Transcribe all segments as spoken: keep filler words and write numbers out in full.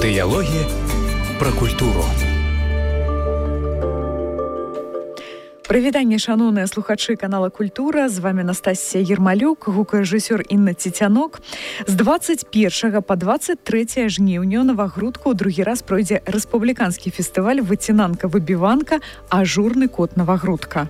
Дыялогі пра культуру. Прывітанне, шаноўныя слухачы канала Культура. З вами Настасія Ермалюк, гукарэжысёр Інна Цецянок. З дваццаць першага па дваццаць трэцяе жніўня ў Навагрудку ў другі раз пройдзе рэспубліканскі фестываль «Выцінанка-выбіванка. Ажурны код Навагрудка».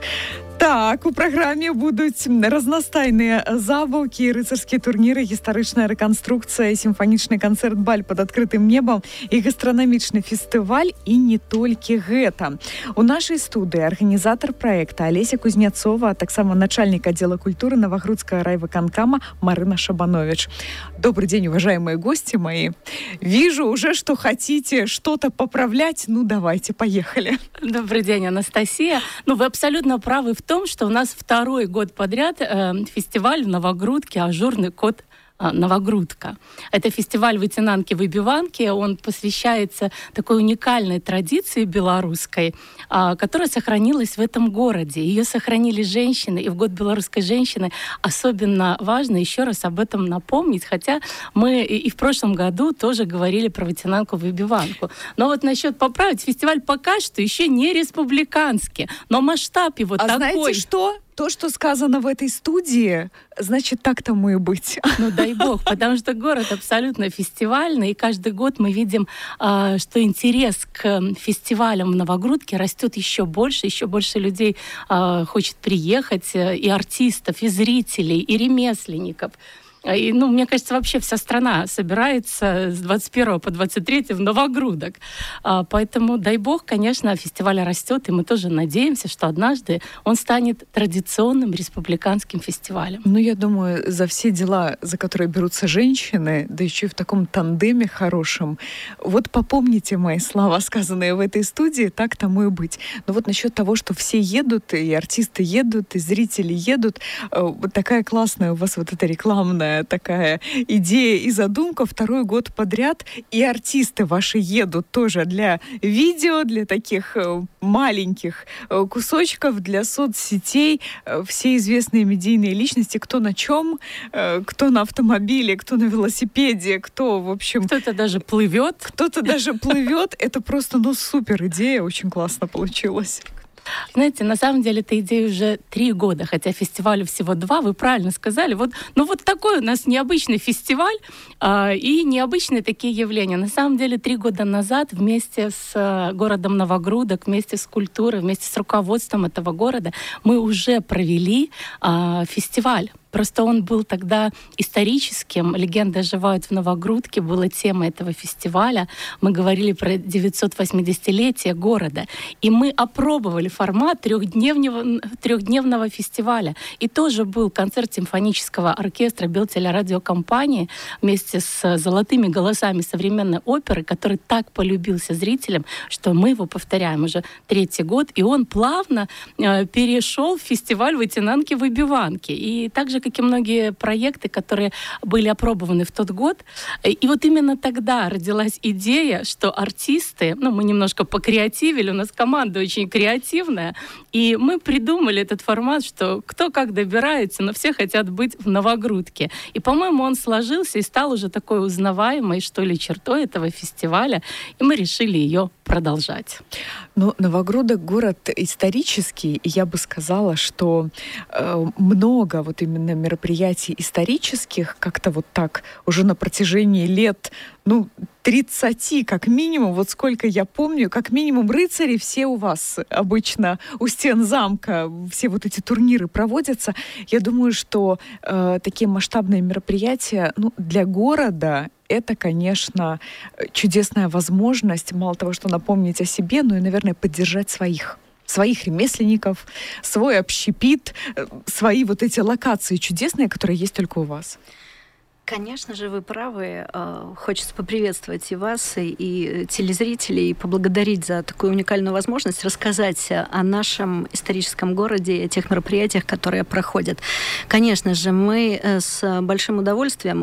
Так, у праграме будуць разнастайныя забаўкі, рыцарскія турніры, гістарычная рэканструкцыя, сімфанічны канцэрт-баль пад адкрытым небам і гастранамічны фестываль, і не толькі гэта. У нашай студыі арганізатар праекта Алеся Кузняцова, а таксама начальник отдела культуры Навагрудского райвыканкама Марина Шабанович. Добрый день, уважаемые гости мои. Вижу уже, что хотите что-то поправлять. Ну, давайте, поехали. Добрый день, Анастасия. Ну, вы абсолютно правы в том, что у нас второй год подряд э, фестиваль в Навагрудке «Ажурный код Навагрудка». Это фестиваль вытинанки-выбиванки. Он посвящается такой уникальной традиции белорусской, которая сохранилась в этом городе. Ее сохранили женщины, и в год белорусской женщины особенно важно еще раз об этом напомнить, хотя мы и в прошлом году тоже говорили про вытинанку-выбиванку. Но вот насчет поправить, фестиваль пока что еще не республиканский, но масштаб его а такой. А знаете что? То, что сказано в этой студии, значит, так тому и быть. Ну, дай бог, потому что город абсолютно фестивальный, и каждый год мы видим, что интерес к фестивалям в Навагрудке растет еще больше, еще больше людей хочет приехать, и артистов, и зрителей, и ремесленников. И, ну, мне кажется, вообще вся страна собирается с двадцать первого по двадцать третье в Навагрудок. А, поэтому, дай бог, конечно, фестиваль растет, и мы тоже надеемся, что однажды он станет традиционным республиканским фестивалем. Ну, я думаю, за все дела, за которые берутся женщины, да еще и в таком тандеме хорошем, вот попомните мои слова, сказанные в этой студии, так тому и быть. Но вот насчет того, что все едут, и артисты едут, и зрители едут, вот такая классная у вас вот эта рекламная такая идея и задумка. Второй год подряд и артисты ваши едут тоже для видео, для таких маленьких кусочков, для соцсетей. Все известные медийные личности, кто на чем, кто на автомобиле, кто на велосипеде, кто, в общем... Кто-то даже плывет. Кто-то даже плывет. Это просто, ну, супер идея, очень классно получилось. Знаете, на самом деле эта идея уже три года, хотя фестивалю всего два, вы правильно сказали. Вот, ну вот такой у нас необычный фестиваль э, и необычные такие явления. На самом деле три года назад вместе с э, городом Навагрудок, вместе с культурой, вместе с руководством этого города мы уже провели э, фестиваль. Просто он был тогда историческим. «Легенды оживают в Навагрудке» была тема этого фестиваля. Мы говорили про девятьсот восьмидесятилетие города. И мы опробовали формат трехдневного, трехдневного фестиваля. И тоже был концерт симфонического оркестра Белтелерадиокомпании вместе с золотыми голосами современной оперы, который так полюбился зрителям, что мы его повторяем уже третий год. И он плавно э, перешел в фестиваль «Вытинанки-выбиванки». И также как и многие проекты, которые были опробованы в тот год. И вот именно тогда родилась идея, что артисты, ну, мы немножко покреативили, у нас команда очень креативная, и мы придумали этот формат, что кто как добирается, но все хотят быть в Навагрудке. И, по-моему, он сложился и стал уже такой узнаваемой, что ли, чертой этого фестиваля, и мы решили ее продолжать. Ну, Навагрудок город исторический, и я бы сказала, что э, много вот именно мероприятий исторических, как-то вот так уже на протяжении лет, ну, тридцати как минимум, вот сколько я помню, как минимум рыцари все у вас обычно у стен замка, все вот эти турниры проводятся. Я думаю, что э, такие масштабные мероприятия, ну, для города это, конечно, чудесная возможность, мало того, что напомнить о себе, но и, наверное, поддержать своих. своих ремесленников, свой общепит, свои вот эти локации чудесные, которые есть только у вас. Конечно же, вы правы. Хочется поприветствовать и вас, и телезрителей, и поблагодарить за такую уникальную возможность рассказать о нашем историческом городе и о тех мероприятиях, которые проходят. Конечно же, мы с большим удовольствием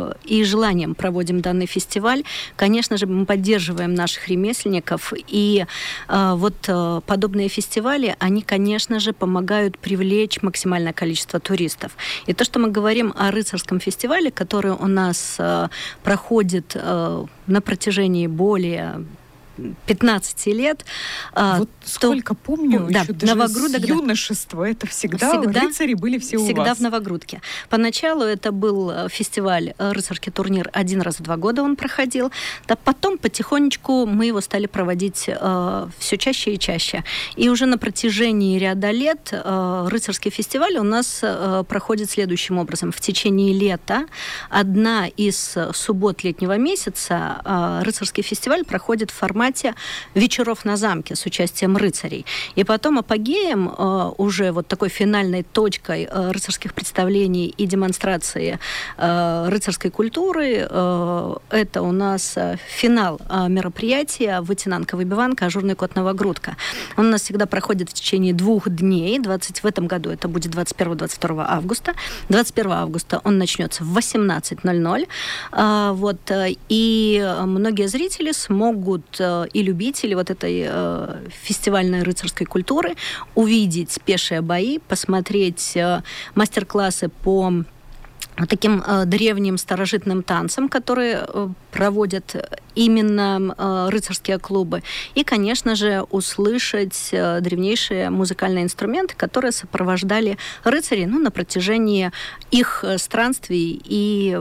и желанием проводим данный фестиваль. Конечно же, мы поддерживаем наших ремесленников. И вот подобные фестивали, они, конечно же, помогают привлечь максимальное количество туристов. И то, что мы говорим о рыцарском фестивале, который который у нас э, проходит э, на протяжении более пятнадцать лет. Вот то, сколько помню, да, еще даже Новогрудок, с юношества, это всегда, всегда рыцари были все у всегда вас. в Новогрудке. Поначалу это был фестиваль, рыцарский турнир, один раз в два года он проходил. Да потом потихонечку мы его стали проводить э, все чаще и чаще. И уже на протяжении ряда лет э, рыцарский фестиваль у нас э, проходит следующим образом. В течение лета одна из суббот летнего месяца э, рыцарский фестиваль проходит в формате вечеров на замке с участием рыцарей. И потом апогеем, э, уже вот такой финальной точкой э, рыцарских представлений и демонстрации э, рыцарской культуры, э, это у нас э, финал э, мероприятия «Вытинанка-выбиванка. Ажурный кот Новогрудка». Он у нас всегда проходит в течение двух дней. двадцать в этом году это будет двадцать первого - двадцать второго августа. двадцать первого августа он начнется в восемнадцать ноль ноль. Э, вот, э, и многие зрители смогут э, и любители вот этой э, фестивальной рыцарской культуры увидеть пешие бои, посмотреть э, мастер-классы по таким э, древним старожитным танцам, которые э, проводят именно э, рыцарские клубы. И, конечно же, услышать э, древнейшие музыкальные инструменты, которые сопровождали рыцарей, ну, на протяжении их странствий и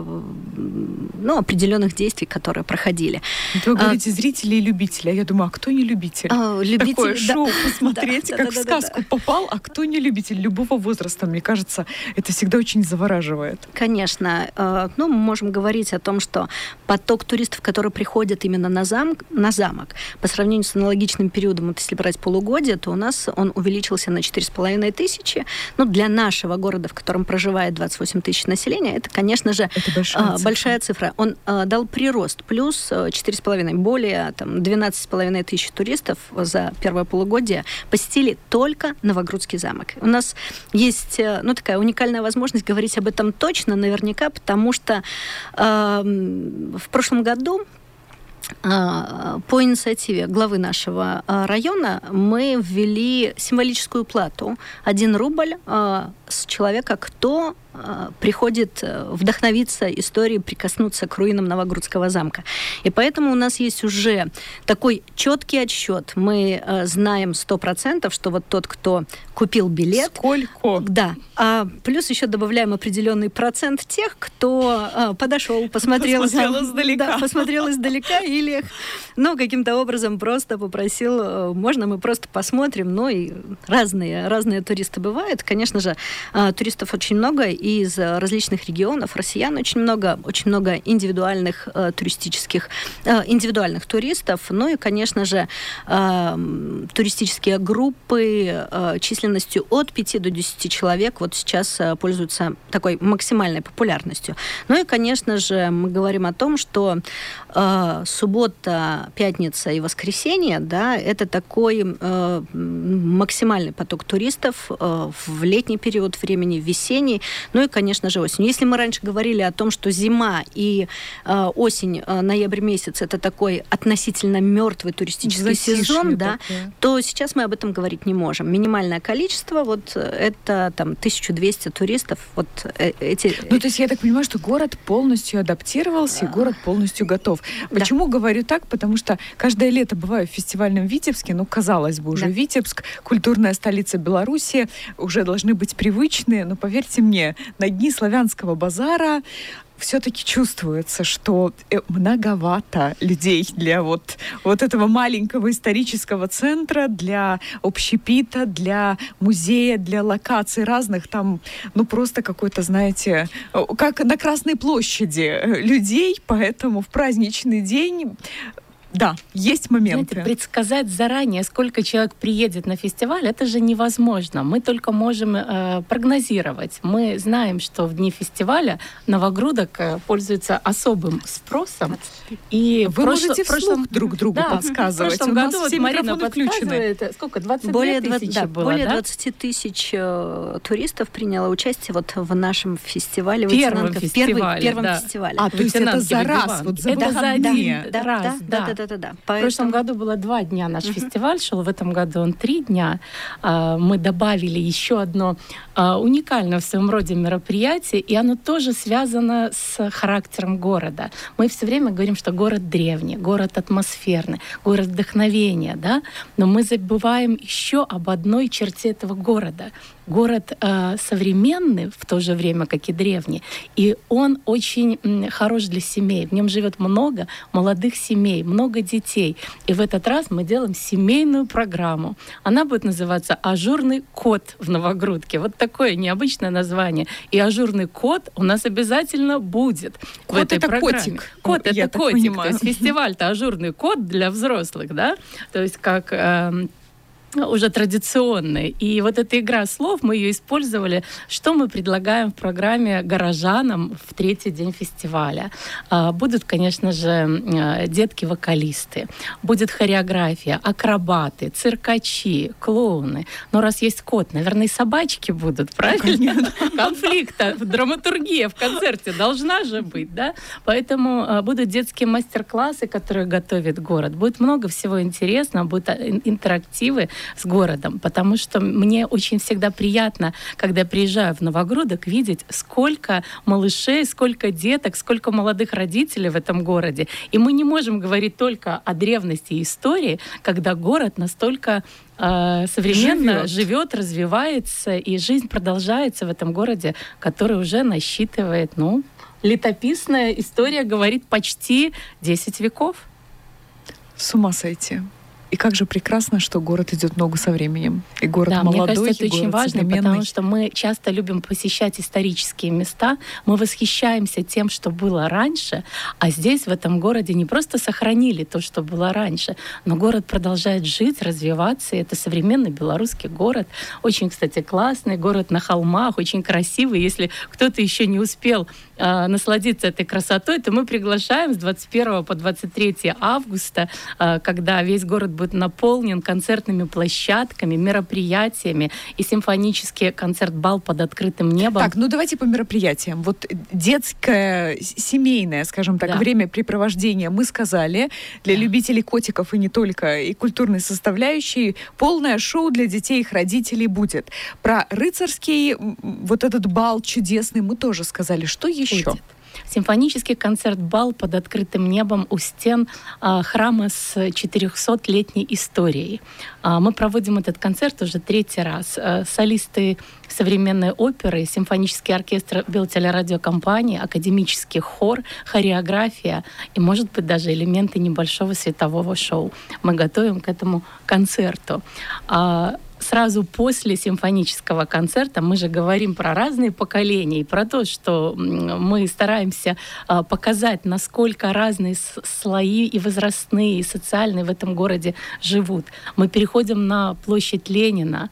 ну, определенных действий, которые проходили. Вы говорите, а, зрители и любители. А я думаю, а кто не любитель? А, любитель Такое да, шоу посмотреть, да, как да, в да, сказку да, да. попал, а кто не любитель любого возраста. Мне кажется, это всегда очень завораживает. Конечно. Ну, мы можем говорить о том, что поток туристов, которые приходят именно на замок, на замок, по сравнению с аналогичным периодом, вот если брать полугодие, то у нас он увеличился на четыре с половиной тысячи. Ну, для нашего города, в котором проживает двадцать восемь тысяч населения, это, конечно же, это большая, а, цифра. большая цифра. Он а, дал прирост, плюс четыре с половиной, более там, двенадцать с половиной тысяч туристов за первое полугодие посетили только Новогрудский замок. У нас есть, ну, такая уникальная возможность говорить об этом точно, наверняка, потому что э, в прошлом году по инициативе главы нашего района мы ввели символическую плату. Один рубль с человека, кто приходит вдохновиться историей, прикоснуться к руинам Новогрудского замка. И поэтому у нас есть уже такой четкий отсчет. Мы знаем сто процентов, что вот тот, кто купил билет... Сколько? Да. А плюс еще добавляем определенный процент тех, кто подошел, посмотрел... Посмотрел издалека. Да, посмотрел издалека или, ну, каким-то образом просто попросил, можно мы просто посмотрим, ну, и разные, разные туристы бывают. Конечно же, туристов очень много, из различных регионов, россиян очень много, очень много индивидуальных э, туристических, э, индивидуальных туристов, ну и, конечно же, э, туристические группы э, численностью от пяти до десяти человек вот сейчас э, пользуются такой максимальной популярностью. Ну и, конечно же, мы говорим о том, что э, суббота, пятница и воскресенье, да, это такой э, максимальный поток туристов э, в летний период времени, в весенний. Ну и, конечно же, осень. Если мы раньше говорили о том, что зима и э, осень, э, ноябрь месяц, это такой относительно мертвый туристический Затишье сезон, да, такое. то сейчас мы об этом говорить не можем. Минимальное количество, вот это там тысяча двести туристов. Вот э, эти... Ну, то есть я так понимаю, что город полностью адаптировался, и город полностью готов. Почему да. говорю так? Потому что каждое лето бываю в фестивальном Витебске, ну, казалось бы, уже да. Витебск, культурная столица Беларуси, уже должны быть привычные, но поверьте мне, на дни славянского базара все-таки чувствуется, что многовато людей для вот, вот этого маленького исторического центра, для общепита, для музея, для локаций разных. Там, ну, просто какой-то, знаете, как на Красной площади людей, поэтому в праздничный день... Да, есть моменты. Знаете, предсказать заранее, сколько человек приедет на фестиваль, это же невозможно. Мы только можем э, прогнозировать. Мы знаем, что в дни фестиваля Новогрудок э, пользуется особым спросом. И вы прошло, можете вслух прошлом... друг другу да, подсказывать. В прошлом У нас году все вот Марина подсказывает. Сколько? двадцать более две тысячи да, было, более да? двадцать тысяч э, туристов приняло участие вот в нашем фестивале. Первом фестивале, Первый, первом да. фестивале. А, то есть это за раз, вот за это за один да, раз. Да, да, да, да, Да-да-да. Поэтому... В прошлом году было два дня наш uh-huh. фестиваль шел, в этом году он три дня. Мы добавили еще одно уникальное в своем роде мероприятие, и оно тоже связано с характером города. Мы все время говорим, что город древний, город атмосферный, город вдохновения, да? Но мы забываем еще об одной черте этого города. Город э, современный, в то же время, как и древний, и он очень м, хорош для семей. В нем живет много молодых семей, много детей. И в этот раз мы делаем семейную программу. Она будет называться «Ажурный кот в Новогрудке». Вот такое необычное название. И ажурный кот у нас обязательно будет кот в этой это программе. Котик. Кот — Я это котик. Понимаю. То есть фестиваль-то ажурный кот для взрослых, да? То есть как... Э, уже традиционные. И вот эта игра слов, мы ее использовали. Что мы предлагаем в программе горожанам в третий день фестиваля? Будут, конечно же, детки-вокалисты, будет хореография, акробаты, циркачи, клоуны. Но раз есть кот, наверное, и собачки будут, правильно? Конфликта, драматургия в концерте должна же быть, да? Поэтому будут детские мастер-классы, которые готовит город. Будет много всего интересного, будут интерактивы с городом, потому что мне очень всегда приятно, когда я приезжаю в Новогрудок, видеть, сколько малышей, сколько деток, сколько молодых родителей в этом городе. И мы не можем говорить только о древности и истории, когда город настолько э, современно живет. живет, развивается, и жизнь продолжается в этом городе, который уже насчитывает, ну, летописная история говорит почти десять веков. С ума сойти. И как же прекрасно, что город идет ногу со временем. И город да, молодой, мне кажется, это очень важно, потому что мы часто любим посещать исторические места, мы восхищаемся тем, что было раньше, а здесь, в этом городе, не просто сохранили то, что было раньше, но город продолжает жить, развиваться, и это современный белорусский город. Очень, кстати, классный город на холмах, очень красивый. Если кто-то еще не успел э, насладиться этой красотой, то мы приглашаем с двадцать первого по двадцать третье августа, э, когда весь город будет наполнен концертными площадками, мероприятиями и симфонический концерт-бал под открытым небом. Так, ну давайте по мероприятиям. Вот детское, семейное, скажем так, да. времяпрепровождение мы сказали. Для да. любителей котиков и не только, и культурной составляющей. Полное шоу для детей и их родителей будет. Про рыцарский вот этот бал чудесный мы тоже сказали. Что еще? Будет. Симфонический концерт-бал под открытым небом у стен а, храма с четырехсотлетней историей. А, мы проводим этот концерт уже третий раз. А, солисты современной оперы, симфонический оркестр Белтелерадиокомпании, академический хор, хореография и, может быть, даже элементы небольшого светового шоу. Мы готовим к этому концерту. А, Сразу после симфонического концерта мы же говорим про разные поколения и про то, что мы стараемся показать, насколько разные слои и возрастные, и социальные в этом городе живут. Мы переходим на площадь Ленина,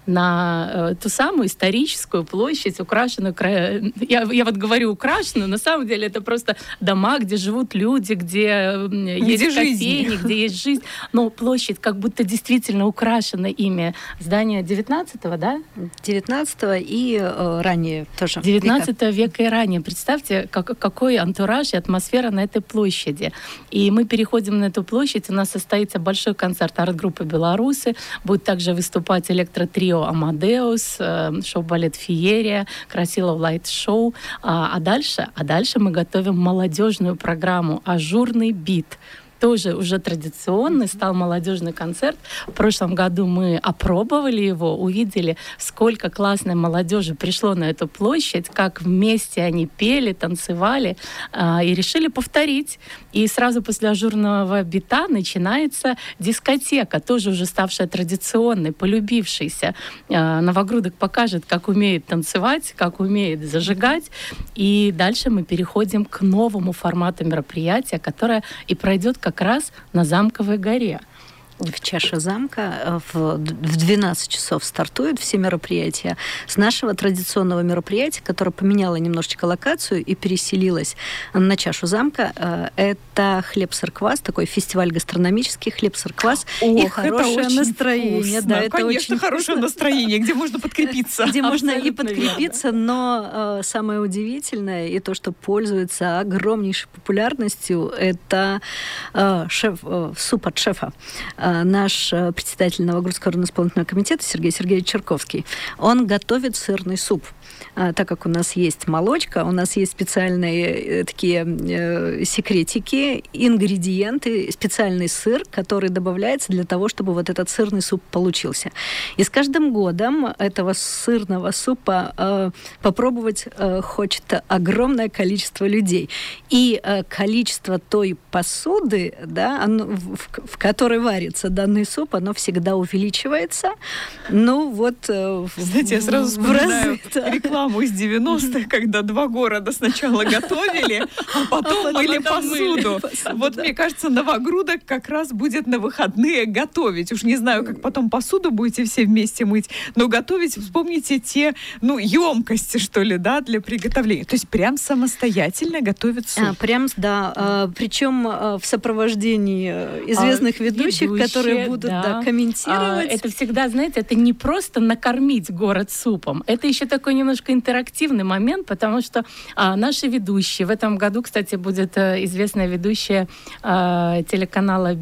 на ту самую историческую площадь, украшенную... Я, я вот говорю украшенную, на самом деле это просто дома, где живут люди, где, где есть кофейни, где есть жизнь. Но площадь как будто действительно украшена ими. Здание девятнадцатого, да? девятнадцатого и э, ранее тоже. девятнадцатого века и ранее. Представьте, как, какой антураж и атмосфера на этой площади. И мы переходим на эту площадь, у нас состоится большой концерт арт-группы «Белорусы», будет также выступать электротрио «Амадеус», э, шоу-балет «Феерия», «Красилов лайт-шоу». А, а, дальше, а дальше мы готовим молодежную программу «Ажурный бит». Тоже уже традиционный, стал молодежный концерт. В прошлом году мы опробовали его, увидели, сколько классной молодежи пришло на эту площадь, как вместе они пели, танцевали, э, и решили повторить. И сразу после ажурного бита начинается дискотека, тоже уже ставшая традиционной, полюбившейся. Э, Новогрудок покажет, как умеет танцевать, как умеет зажигать. И дальше мы переходим к новому формату мероприятия, которое и пройдет как раз на Замковой горе. в чаше замка. В двенадцать часов стартуют все мероприятия. С нашего традиционного мероприятия, которое поменяло немножечко локацию и переселилось на чашу замка, это хлеб-сыр-квас, такой фестиваль гастрономический, хлеб-сыр-квас. Ох, и хорошее настроение. Да, это конечно, очень хорошее настроение, где можно подкрепиться. Где можно и подкрепиться, но самое удивительное, и то, что пользуется огромнейшей популярностью, это шеф, суп от шефа. Наш председатель Новогрудского исполнительного комитета Сергей Сергеевич Черковский, он готовит сырный суп. Так как у нас есть молочка, у нас есть специальные такие секретики, ингредиенты, специальный сыр, который добавляется для того, чтобы вот этот сырный суп получился. И с каждым годом этого сырного супа попробовать хочет огромное количество людей. И количество той посуды, да, оно, в, в которой варится данный суп, оно всегда увеличивается. Ну вот... Знаете, я сразу вспоминаю рекламу из девяностых, когда два города сначала готовили, а потом мыли посуду. Вот, мне кажется, Новогрудок как раз будет на выходные готовить. Уж не знаю, как потом посуду будете все вместе мыть, но готовить, вспомните те, ну, емкости, что ли, да, для приготовления. То есть прям самостоятельно готовит суп. А, прям, да. А, причем а, в сопровождении известных а, ведущих, ведущие, которые будут да. Да, комментировать. А, это всегда, знаете, это не просто накормить город супом, это еще такой немножко интерактивный момент, потому что а, наши ведущие, в этом году, кстати, будет а, известная ведущая а, телеканала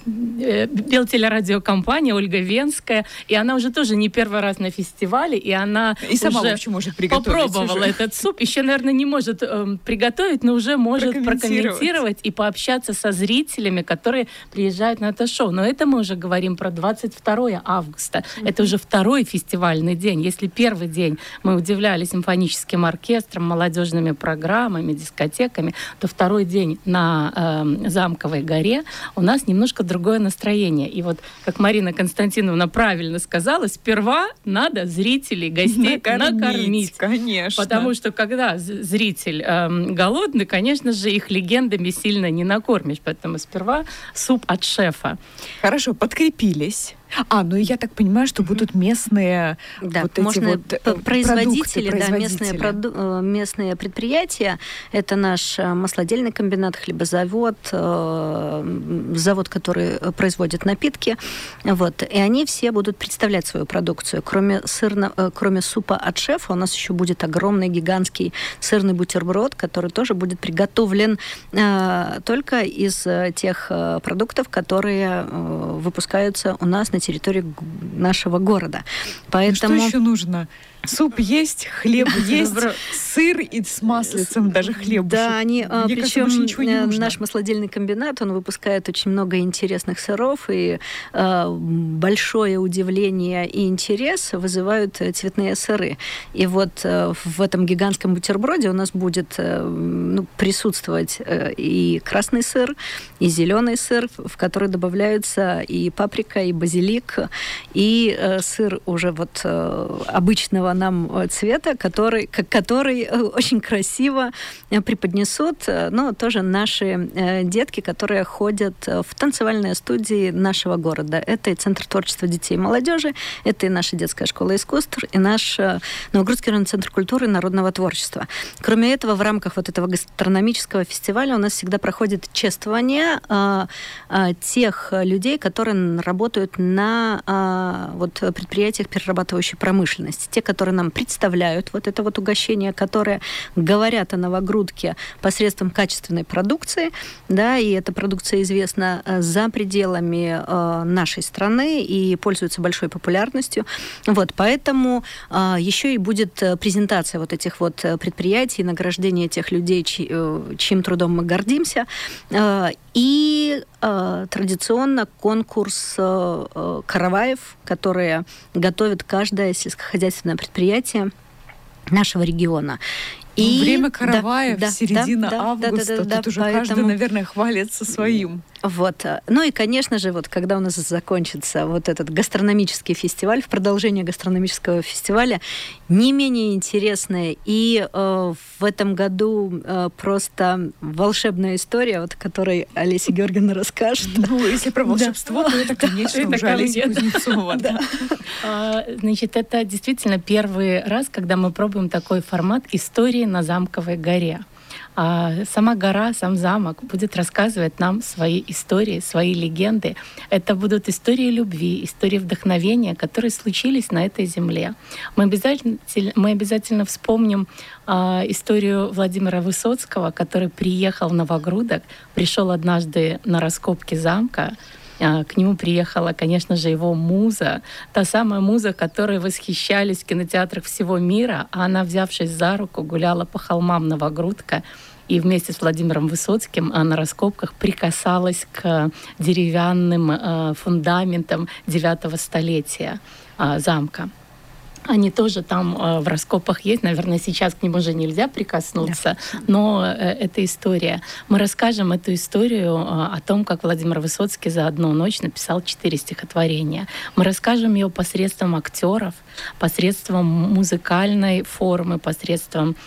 Белтелерадиокомпания Ольга Венская, и она уже тоже не первый раз на фестивале, и она и сама уже вообще может приготовить попробовала уже. Этот суп. Еще, наверное, не может э, приготовить, но уже может прокомментировать. прокомментировать и пообщаться со зрителями, которые приезжают на это шоу. Но это мы уже говорим про двадцать второе августа. Mm-hmm. Это уже второй фестивальный день. Если первый день мы удивляли симфоническим оркестром, молодежными программами, дискотеками, то второй день на э, Замковой горе у нас немножко другое настроение. И вот, как Марина Константиновна правильно сказала, сперва надо зрителей, гостей накормить. накормить. Конечно. Потому что когда зритель э, голодный, конечно же, их легендами сильно не накормишь. Поэтому сперва суп от шефа. Хорошо, подкрепились. А, ну я так понимаю, что будут местные да, вот эти вот производители, продукты, да, местные, проду- местные предприятия. Это наш маслодельный комбинат, хлебозавод, завод, который производит напитки. Вот. И они все будут представлять свою продукцию. Кроме, сырно, кроме супа от шефа, у нас еще будет огромный гигантский сырный бутерброд, который тоже будет приготовлен э, только из тех продуктов, которые э, выпускаются у нас на на территории нашего города. Поэтому... Что еще нужно? Суп есть, хлеб есть, сыр и с маслицем даже хлеб. Да, они, Мне причем кажется, наш маслодельный комбинат, он выпускает очень много интересных сыров, и э, большое удивление и интерес вызывают цветные сыры. И вот э, в этом гигантском бутерброде у нас будет э, ну, присутствовать э, и красный сыр, и зеленый сыр, в который добавляются и паприка, и базилик, и э, сыр уже вот э, обычного нам цвета, который, который очень красиво преподнесут, но тоже наши детки, которые ходят в танцевальные студии нашего города. Это и Центр творчества детей и молодежи, это и наша детская школа искусств, и наш Новогрудский районный центр культуры и народного творчества. Кроме этого, в рамках вот этого гастрономического фестиваля у нас всегда проходит чествование а, а, тех людей, которые работают на а, вот, предприятиях перерабатывающей промышленности. Те, которые нам представляют вот это вот угощение, которые говорят о Новогрудке посредством качественной продукции, да, и эта продукция известна за пределами э, нашей страны и пользуется большой популярностью. Вот, поэтому э, еще и будет презентация вот этих вот предприятий, награждение тех людей, чьи, э, чьим трудом мы гордимся, э, и э, традиционно конкурс э, караваев, которые готовит каждое сельскохозяйственное предприятие нашего региона. И... Время караваев, да, середина да, августа, да, да, да, тут да, уже поэтому... каждый, наверное, хвалится своим. Вот. Ну и, конечно же, вот когда у нас закончится вот этот гастрономический фестиваль, в продолжение гастрономического фестиваля, не менее интересная и э, в этом году э, просто волшебная история, вот, о которой Олеся Георгиевна расскажет. Ну, если про волшебство, то это, конечно, уже Олеся Кузнецова. Значит, это действительно первый раз, когда мы пробуем такой формат истории на Замковой горе. А сама гора, сам замок будет рассказывать нам свои истории, свои легенды. Это будут истории любви, истории вдохновения, которые случились на этой земле. Мы обязательно, мы обязательно вспомним а, историю Владимира Высоцкого, который приехал в Новогрудок, пришел однажды на раскопки замка. К нему приехала, конечно же, его муза, та самая муза, которой восхищались в кинотеатрах всего мира, а она, взявшись за руку, гуляла по холмам Новогрудка и вместе с Владимиром Высоцким на раскопках прикасалась к деревянным фундаментам девятого столетия замка. Они тоже там э, в раскопах есть. Наверное, сейчас к ним уже нельзя прикоснуться, да. но э, это история. Мы расскажем эту историю э, о том, как Владимир Высоцкий за одну ночь написал четыре стихотворения. Мы расскажем ее посредством актеров, посредством музыкальной формы, посредством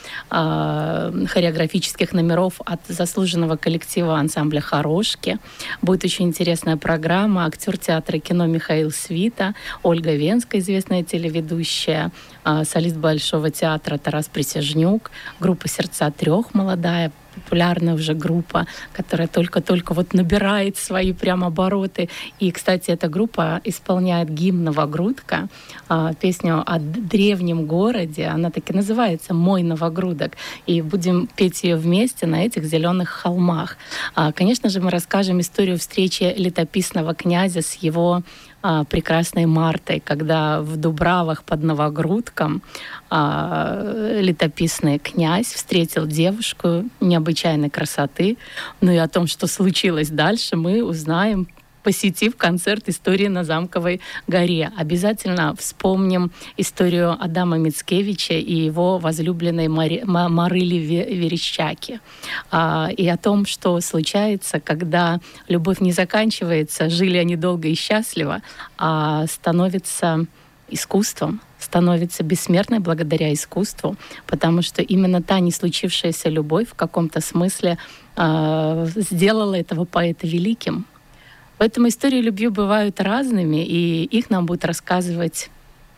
э, хореографических номеров от заслуженного коллектива ансамбля «Хорошки». Будет очень интересная программа. Актер театра и кино Михаил Свита, Ольга Венская, известная телеведущая, солист Большого театра Тарас Присяжнюк, группа «Сердца трех» молодая, популярная уже группа, которая только-только вот набирает свои прям обороты. И, кстати, эта группа исполняет гимн Новогрудка, песню о древнем городе. Она так и называется «Мой Новогрудок». И будем петь ее вместе на этих зеленых холмах. Конечно же, мы расскажем историю встречи летописного князя с его прекрасной Мартой, когда в Дубравах под Новогрудком летописный князь встретил девушку необычайной красоты. Ну и о том, что случилось дальше, мы узнаем, посетив концерт «Истории на Замковой горе». Обязательно вспомним историю Адама Мицкевича и его возлюбленной Мари... Марыли Верещаки. И о том, что случается, когда любовь не заканчивается, жили они долго и счастливо, а становится искусством, становится бессмертной благодаря искусству, потому что именно та не случившаяся любовь в каком-то смысле сделала этого поэта великим. Поэтому истории любви бывают разными, и их нам будет рассказывать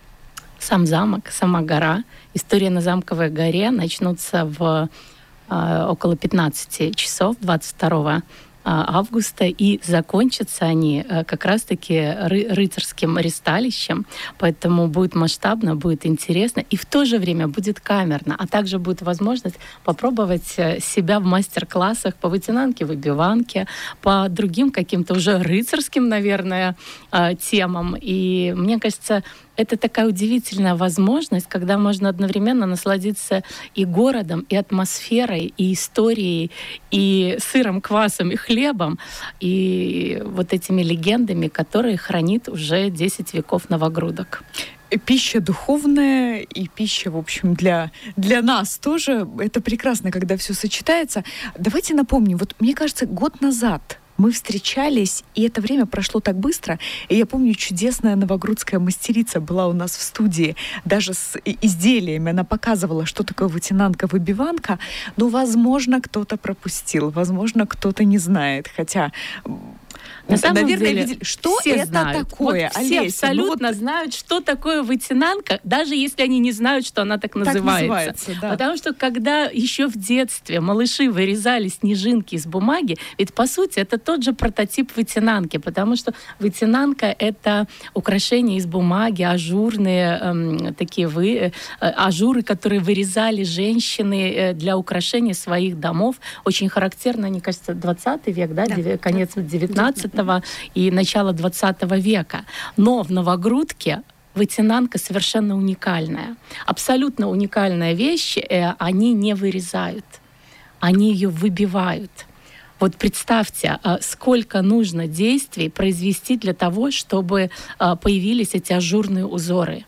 сам замок, сама гора. История на Замковой горе начнутся в э, около пятнадцати часов двадцать второго августа, и закончатся они как раз-таки ры- рыцарским ристалищем, поэтому будет масштабно, будет интересно, и в то же время будет камерно, а также будет возможность попробовать себя в мастер-классах по вытянанке, выбиванке, по другим каким-то уже рыцарским, наверное, темам. И мне кажется, это такая удивительная возможность, когда можно одновременно насладиться и городом, и атмосферой, и историей, и сыром, квасом, и хлебом, и вот этими легендами, которые хранит уже десять веков Новогрудок. Пища духовная и пища, в общем, для, для нас тоже. Это прекрасно, когда все сочетается. Давайте напомним, вот мне кажется, год назад мы встречались, и это время прошло так быстро. И я помню, чудесная новогрудская мастерица была у нас в студии, даже с изделиями. Она показывала, что такое вытянанка, выбиванка. Но, возможно, кто-то пропустил, возможно, кто-то не знает. Хотя... На самом Наверное, деле, видели, что все это знают. такое, вот все Олеся? абсолютно Ну, вот... знают, что такое вытянанка, даже если они не знают, что она так называется. Так называется, да. Потому что когда еще в детстве малыши вырезали снежинки из бумаги, ведь по сути это тот же прототип вытянанки, потому что вытянанка — это украшения из бумаги, ажурные эм, такие вы, э, ажуры, которые вырезали женщины для украшения своих домов. Очень характерно, мне кажется, двадцатый век, да, да. конец девятнадцатого и начало двадцатого века. Но в Новогрудке вытянанка совершенно уникальная. Абсолютно уникальная вещь. Они не вырезают. Они ее выбивают. Вот представьте, сколько нужно действий произвести для того, чтобы появились эти ажурные узоры.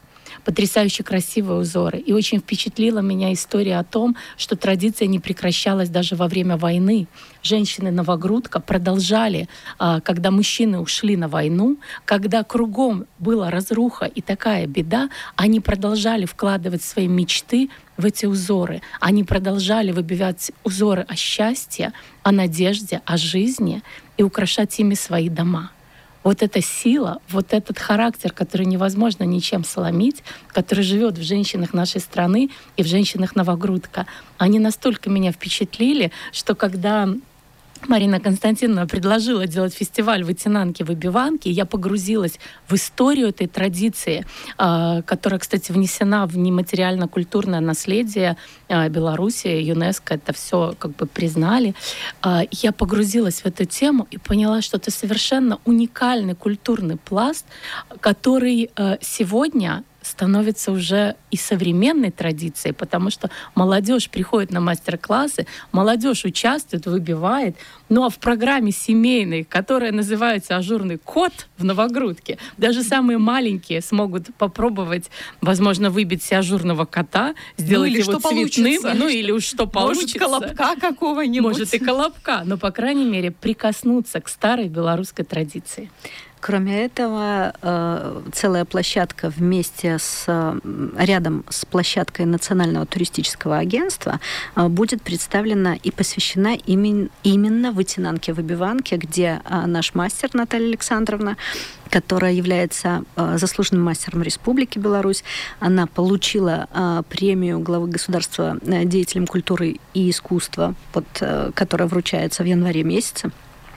потрясающе красивые узоры. И очень впечатлила меня история о том, что традиция не прекращалась даже во время войны. Женщины-новогрудка продолжали, когда мужчины ушли на войну, когда кругом была разруха и такая беда, они продолжали вкладывать свои мечты в эти узоры. Они продолжали выбивать узоры о счастье, о надежде, о жизни и украшать ими свои дома. Вот эта сила, вот этот характер, который невозможно ничем сломить, который живет в женщинах нашей страны и в женщинах Новогрудка, они настолько меня впечатлили, что когда Марина Константиновна предложила делать фестиваль вытянанки-выбиванки, я погрузилась в историю этой традиции, которая, кстати, внесена в нематериально-культурное наследие Беларуси, ЮНЕСКО, это все как бы признали. Я погрузилась в эту тему и поняла, что это совершенно уникальный культурный пласт, который сегодня становится уже и современной традицией, потому что молодежь приходит на мастер-классы, молодежь участвует, выбивает. Ну а в программе семейной, которая называется «Ажурный кот» в Новогрудке, даже самые маленькие смогут попробовать, возможно, выбить себе ажурного кота, сделать ну, его цветным, получится. ну или уж что получится. Может, колобка какого-нибудь. Может, и колобка, но, по крайней мере, прикоснуться к старой белорусской традиции. Кроме этого, целая площадка вместе с рядом с площадкой Национального туристического агентства будет представлена и посвящена именно вытянанке-выбиванке, где наш мастер Наталья Александровна, которая является заслуженным мастером Республики Беларусь, она получила премию главы государства деятелям культуры и искусства, вот, которая вручается в январе месяце.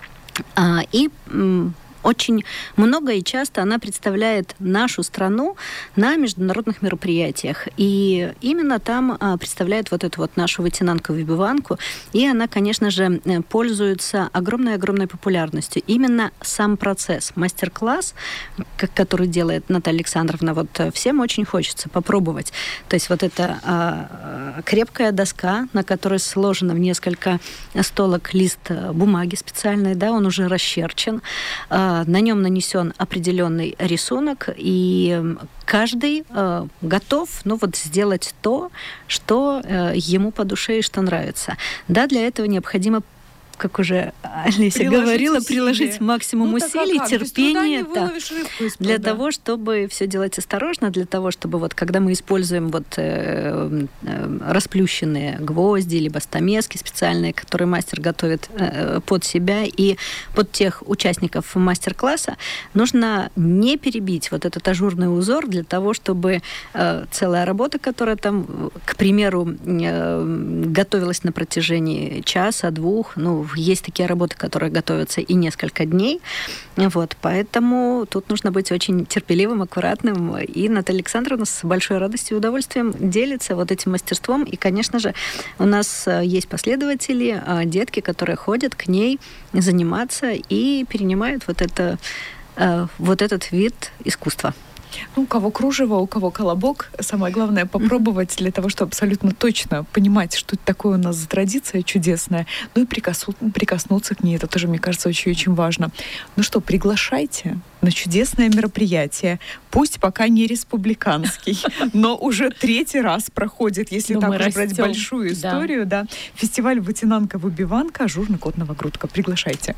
И очень много и часто она представляет нашу страну на международных мероприятиях. И именно там представляет вот эту вот нашу вытянанку-выбиванку. И она, конечно же, пользуется огромной-огромной популярностью. Именно сам процесс, мастер-класс, который делает Наталья Александровна, вот всем очень хочется попробовать. То есть вот эта а, крепкая доска, на которой сложено в несколько столок лист бумаги специальной, да, он уже расчерчен, а, на нем нанесен определенный рисунок, и каждый э, готов, ну вот, сделать то, что э, ему по душе и что нравится. Да, для этого необходимо, как уже Олеся приложить говорила, усилия. приложить максимум ну, усилий, а терпения да, рыбку, для да. того, чтобы все делать осторожно, для того, чтобы вот когда мы используем вот э, э, расплющенные гвозди либо стамески специальные, которые мастер готовит э, под себя и под тех участников мастер-класса, нужно не перебить вот этот ажурный узор для того, чтобы э, целая работа, которая там, к примеру, э, готовилась на протяжении часа, двух, ну, есть такие работы, которые готовятся и несколько дней. Вот, поэтому тут нужно быть очень терпеливым, аккуратным. И Наталья Александровна с большой радостью и удовольствием делится вот этим мастерством. И, конечно же, у нас есть последователи, детки, которые ходят к ней заниматься и перенимают вот, это, вот этот вид искусства. Ну, у кого кружево, у кого колобок. Самое главное попробовать для того, чтобы абсолютно точно понимать, что это такое у нас за традиция чудесная. Ну и прикоснуться, прикоснуться к ней. Это тоже, мне кажется, очень-очень важно. Ну что, приглашайте на чудесное мероприятие. Пусть пока не республиканский, но уже третий раз проходит, если но так уж брать большую историю. Да. Да. Фестиваль «Вытянанка-выбиванка», ажурный кот Новогрудка. Приглашайте.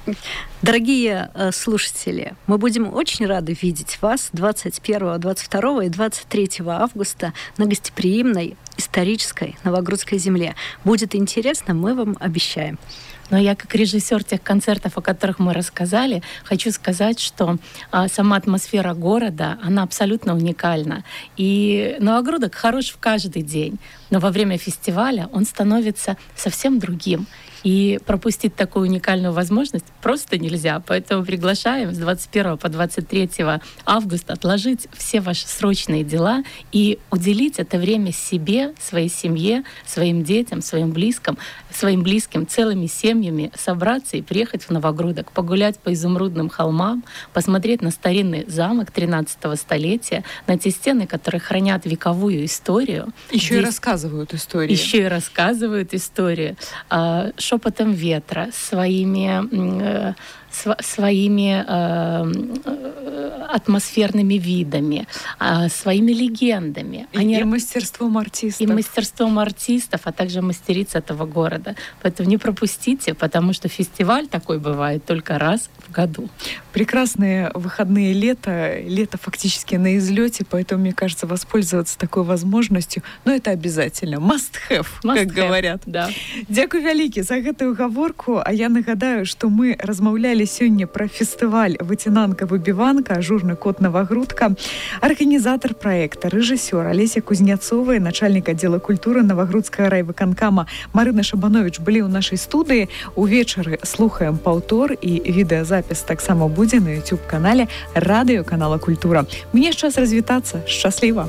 Дорогие э, слушатели, мы будем очень рады видеть вас двадцать первого, двадцать второго и двадцать третьего августа на гостеприимной исторической Новогрудской земле. Будет интересно, мы вам обещаем. Но я, как режиссер тех концертов, о которых мы рассказали, хочу сказать, что а, сама атмосфера города, она абсолютно уникальна. И Новогрудок хорош в каждый день, но во время фестиваля он становится совсем другим. И пропустить такую уникальную возможность просто нельзя. Поэтому приглашаем с двадцать первого по двадцать третьего августа отложить все ваши срочные дела и уделить это время себе, своей семье, своим детям, своим близким, своим близким, целыми семьями собраться и приехать в Новогрудок, погулять по изумрудным холмам, посмотреть на старинный замок тринадцатого столетия, на те стены, которые хранят вековую историю. Еще Здесь и рассказывают историю. Еще и рассказывают историю. шепотом ветра, своими, э, св- своими э, атмосферными видами, э, своими легендами. И, Они... и мастерством артистов. И мастерством артистов, а также мастериц этого города. Поэтому не пропустите, потому что фестиваль такой бывает только раз в году. Прекрасные выходные лета, лето фактически на излете, поэтому, мне кажется, воспользоваться такой возможностью, но это обязательно. Must have, Must как have, говорят. Да. Дзякуй вялікі за гэтую гаворку, а я нагадаю, што мы размаўлялі сёння пра фестываль «Выцінанка-выбіванка», ажурны кот Навагрудка, арганізатар праекта, рэжысёр Алеся Кузняцова, начальник аддзела культуры Навагрудскага райвыканкама Марына Шабанович былі ў нашай студыі. Увечары слухаем паўтор і відэазапіс таксама будзе на YouTube-канале радыёканала «Культура». Мне ж час развітацца. Шчасліва!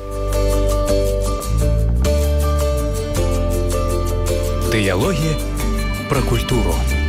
Дыялогі пра культуру.